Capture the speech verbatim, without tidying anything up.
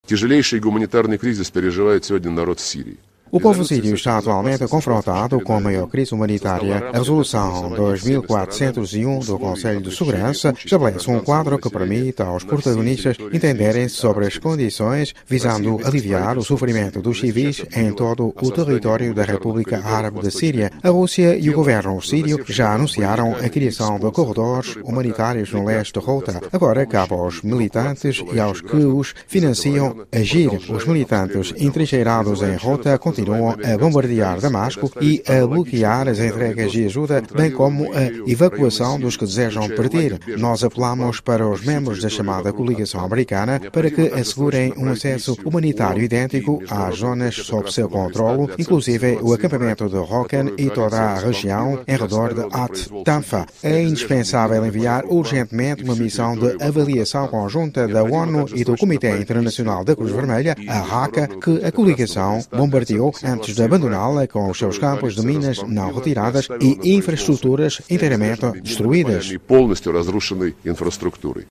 Tяжелейший гуманитарный кризис переживает сегодня народ Сирии. O povo sírio está atualmente confrontado com a maior crise humanitária. A Resolução dois mil quatrocentos e um do Conselho de Segurança estabelece um quadro que permite aos protagonistas entenderem-se sobre as condições visando aliviar o sofrimento dos civis em todo o território da República Árabe da Síria. A Rússia e o governo sírio já anunciaram a criação de corredores humanitários no leste de Ghouta. Agora cabe aos militantes e aos que os financiam agir. Os militantes entrincheirados em Ghouta continuam a bombardear Damasco e a bloquear as entregas de ajuda, bem como a evacuação dos que desejam partir. Nós apelamos para os membros da chamada coligação americana para que assegurem um acesso humanitário idêntico às zonas sob seu controlo, inclusive o acampamento de Rokan e toda a região em redor de At-Tanfa. É indispensável enviar urgentemente uma missão de avaliação conjunta da ONU e do Comitê Internacional da Cruz Vermelha, a Raqqa, que a coligação bombardeou antes de abandoná-la com os seus campos de minas não retiradas e infraestruturas inteiramente destruídas.